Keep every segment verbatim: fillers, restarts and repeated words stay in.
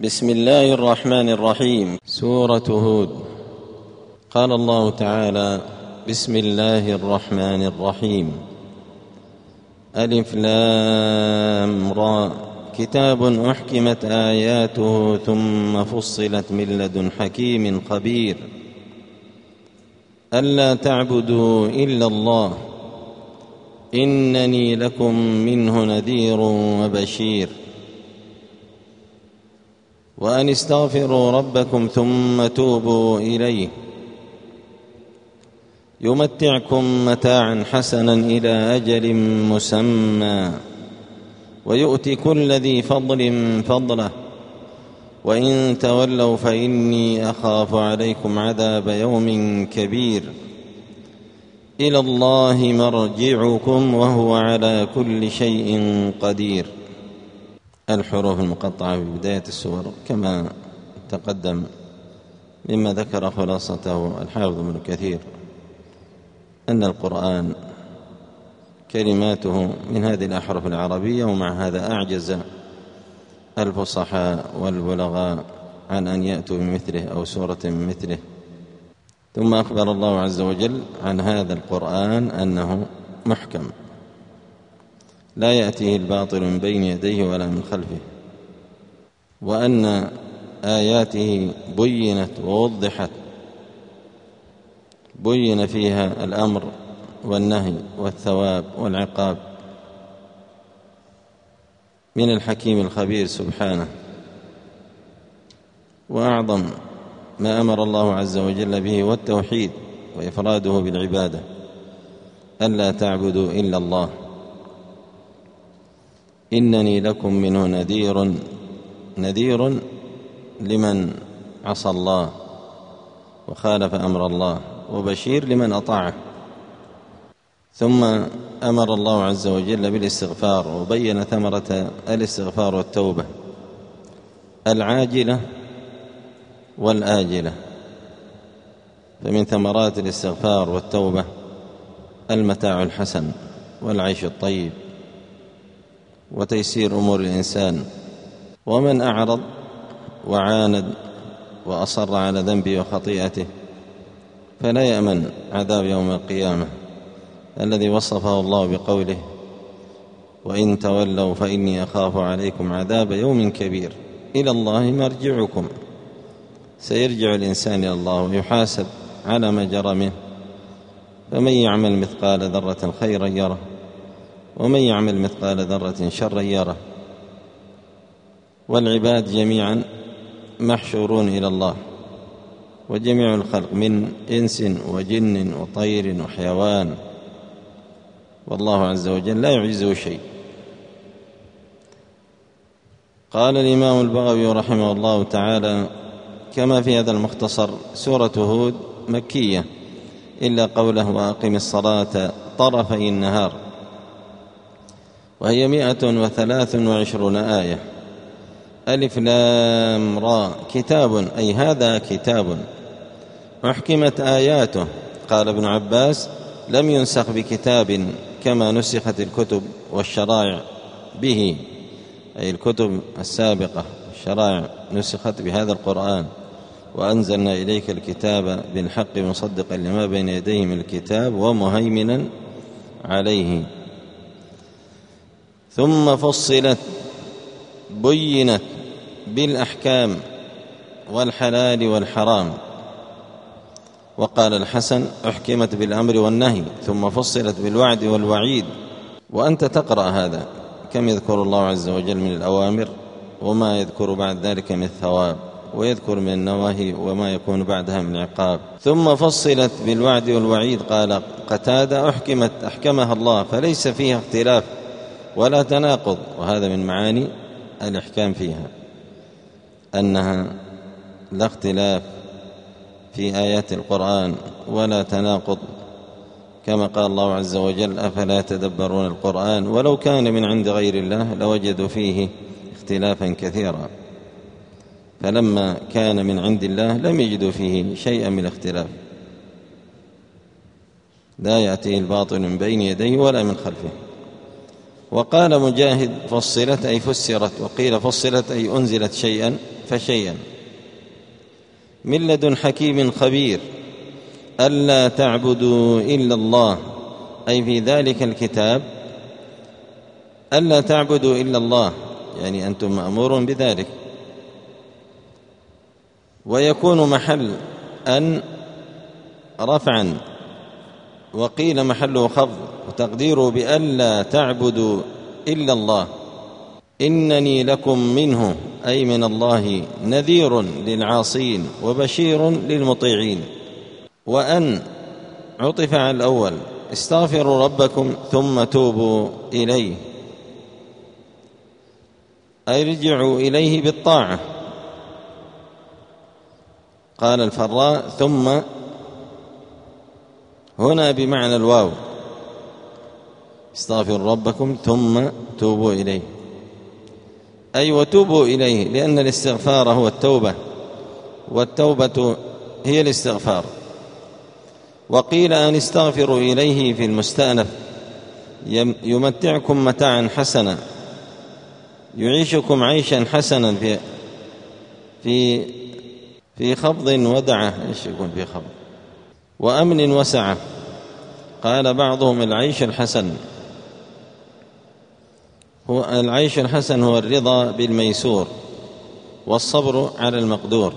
بسم الله الرحمن الرحيم. سورة هود. قال الله تعالى: بسم الله الرحمن الرحيم. ألف لام را، كتاب أحكمت آياته ثم فصلت من لدن حكيم خبير، ألا تعبدوا إلا الله إنني لكم منه نذير وبشير، وأن استغفروا ربكم ثم توبوا إليه يمتعكم متاعا حسنا إلى أجل مسمى ويؤتي كل ذي فضل فضله، وإن تولوا فإني أخاف عليكم عذاب يوم كبير، إلى الله مرجعكم وهو على كل شيء قدير. الحروف المقطعة في بداية السور كما تقدم مما ذكر خلاصته الحافظ ابن كثير أن القرآن كلماته من هذه الأحرف العربية، ومع هذا أعجز الفصحاء والبلغاء عن أن يأتوا بمثله أو سورة من مثله. ثم أخبر الله عز وجل عن هذا القرآن أنه محكم لا يأتيه الباطل من بين يديه ولا من خلفه، وأن آياته بينت ووضحت، بين فيها الأمر والنهي والثواب والعقاب من الحكيم الخبير سبحانه. وأعظم ما أمر الله عز وجل به والتوحيد وإفراده بالعبادة، ألا تعبدوا إلا الله إنني لكم منه نذير، نذير لمن عصى الله وخالف أمر الله، وبشير لمن أطاعه. ثم أمر الله عز وجل بالاستغفار، وبين ثمرة الاستغفار والتوبة العاجلة والآجلة. فمن ثمرات الاستغفار والتوبة المتاع الحسن والعيش الطيب وتيسير أمور الإنسان. ومن أعرض وعاند وأصر على ذنبه وخطيئته فلا يأمن عذاب يوم القيامة الذي وصفه الله بقوله: وإن تولوا فإني أخاف عليكم عذاب يوم كبير، إلى الله مرجعكم. سيرجع الإنسان إلى الله ويحاسب على ما جرى منه، فمن يعمل مثقال ذرة خيرا يره، ومن يعمل مثقال ذرة شرا يره. والعباد جميعا محشورون إلى الله، وجميع الخلق من إنس وجن وطير وحيوان، والله عز وجل لا يعجزه شيء. قال الإمام البغوي رحمه الله تعالى كما في هذا المختصر: سورة هود مكية إلا قوله وأقم الصلاة طرفي النهار، وهي مئة وثلاث وعشرون آية. ألف لام را، كتاب أي هذا كتاب أحكمت آياته. قال ابن عباس: لم ينسخ بكتاب كما نسخت الكتب والشرائع به، أي الكتب السابقة الشرائع نسخت بهذا القرآن. وأنزلنا إليك الكتاب بالحق مصدقا لما بين يديه من الكتاب ومهيمنا عليه. ثم فصلت، بينت بالأحكام والحلال والحرام. وقال الحسن: أحكمت بالأمر والنهي ثم فصلت بالوعد والوعيد. وأنت تقرأ هذا كم يذكر الله عز وجل من الأوامر وما يذكر بعد ذلك من الثواب، ويذكر من النواهي وما يكون بعدها من عقاب. ثم فصلت بالوعد والوعيد. قال قتادة: أحكمت أحكمها الله فليس فيها اختلاف ولا تناقض. وهذا من معاني الإحكام فيها، أنها لا اختلاف في آيات القرآن ولا تناقض، كما قال الله عز وجل: أفلا يتدبرون القرآن ولو كان من عند غير الله لوجدوا فيه اختلافا كثيرا. فلما كان من عند الله لم يجدوا فيه شيئا من الاختلاف، لا يأتيه الباطل من بين يديه ولا من خلفه. وقال مجاهد: فصلت أي فسرت، وقيل فصلت أي أنزلت شيئا فشيئا من لدن حكيم خبير ألا تعبدوا إلا الله، أي في ذلك الكتاب ألا تعبدوا إلا الله، يعني أنتم مأمورون بذلك. ويكون محل أن رفعا، وقيل محله خفض، وتقديره بألا تعبدوا إلا الله، إنني لكم منه أي من الله نذير للعاصين وبشير للمطيعين. وأن عطف على الأول، استغفروا ربكم ثم توبوا إليه، أي رجعوا إليه بالطاعة. قال الفراء ثم هنا بمعنى الواو، استغفروا ربكم ثم توبوا إليه، أي وتوبوا إليه، لأن الاستغفار هو التوبة، والتوبة هي الاستغفار. وقيل أن استغفروا إليه في المستأنف، يمتعكم متاعا حسنا، يعيشكم عيشا حسنا في في في خفض ودعة، ايش يكون في خفض وأمن وسعة. قال بعضهم العيش الحسن، هو العيش الحسن هو الرضا بالميسور والصبر على المقدور،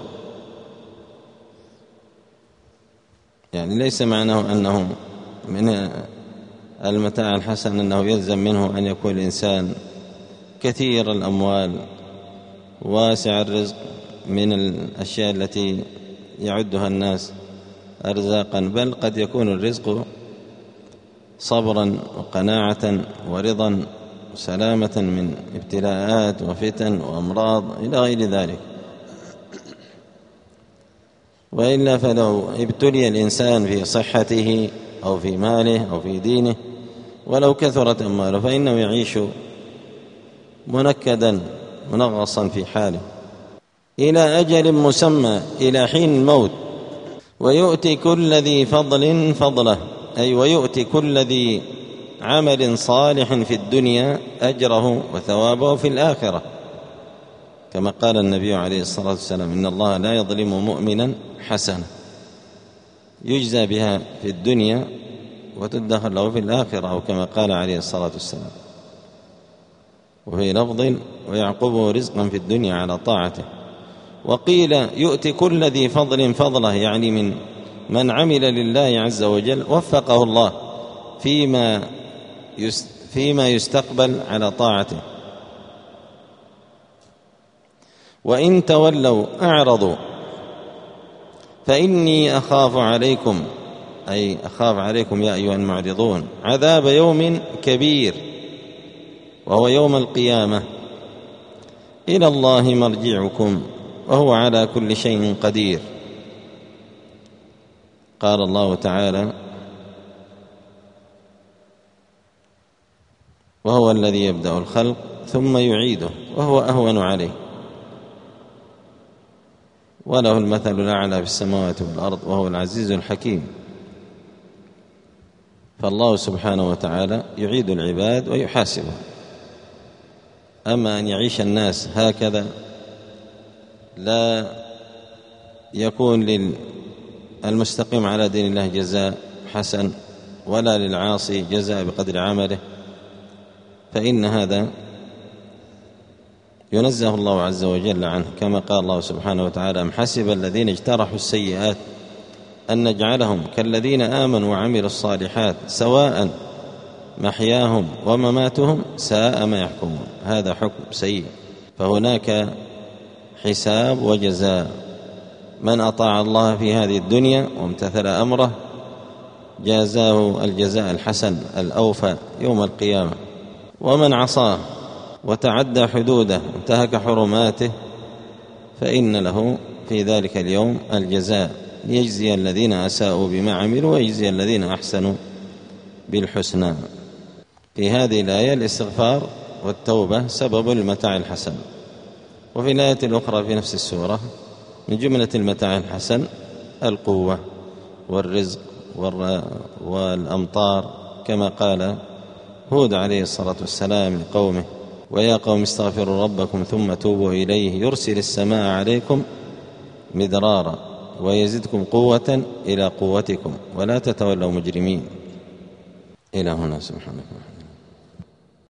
يعني ليس معناه أنه من المتاع الحسن أنه يلزم منه أن يكون الإنسان كثير الأموال واسع الرزق من الأشياء التي يعدها الناس أرزاقا، بل قد يكون الرزق صبرا وقناعة ورضا وسلامة من ابتلاءات وفتن وأمراض إلى غير ذلك. وإلا فلو ابتلي الإنسان في صحته أو في ماله أو في دينه ولو كثرت أمواله فإنه يعيش منكدا منغصا في حاله إلى أجل مسمى، إلى حين الموت. ويؤتي كل ذي فضل فضله، أي ويؤتي كل ذي عمل صالح في الدنيا أجره وثوابه في الآخرة، كما قال النبي عليه الصلاة والسلام إن الله لا يظلم مؤمنا حسنة، يجزى بها في الدنيا وتدخر له في الآخرة، أو كما قال عليه الصلاة والسلام. وفي لفظ ويعقبه رزقا في الدنيا على طاعته. وقيل يؤتي كل ذي فضل فضله، يعني من من عمل لله عز وجل وفقه الله فيما فيما يستقبل على طاعته. وإن تولوا أعرضوا فإني أخاف عليكم، أي أخاف عليكم يا أيها المعرضون، عذاب يوم كبير وهو يوم القيامة، إلى الله مرجعكم وهو على كل شيء قدير. قال الله تعالى وهو الذي يبدأ الخلق ثم يعيده وهو أهون عليه، وله المثل الأعلى في السماوات والأرض وهو العزيز الحكيم. فالله سبحانه وتعالى يعيد العباد ويحاسبهم. أما أن يعيش الناس هكذا لا يكون للمستقيم على دين الله جزاء حسن ولا للعاصي جزاء بقدر عمله، فإن هذا ينزه الله عز وجل عنه، كما قال الله سبحانه وتعالى أم حسب الذين اجترحوا السيئات أن نجعلهم كالذين آمنوا وعملوا الصالحات سواء محياهم ومماتهم ساء ما يحكمون. هذا حكم سيء، فهناك حساب وجزاء. من أطاع الله في هذه الدنيا وامتثل أمره جازاه الجزاء الحسن الأوفى يوم القيامة، ومن عصاه وتعدى حدوده وانتهك حرماته فإن له في ذلك اليوم الجزاء، ليجزي الذين أساءوا بما عملوا ويجزي الذين أحسنوا بالحسنى. في هذه الآية الاستغفار والتوبة سبب المتاع الحسن. وفي الآية الأخرى في نفس السورة من جملة المتاع الحسن القوة والرزق والأمطار، كما قال هود عليه الصلاة والسلام لقومه ويا قوم استغفروا ربكم ثم توبوا إليه يرسل السماء عليكم مدرارا ويزدكم قوة إلى قوتكم ولا تتولوا مجرمين. إلى هنا. سبحانك.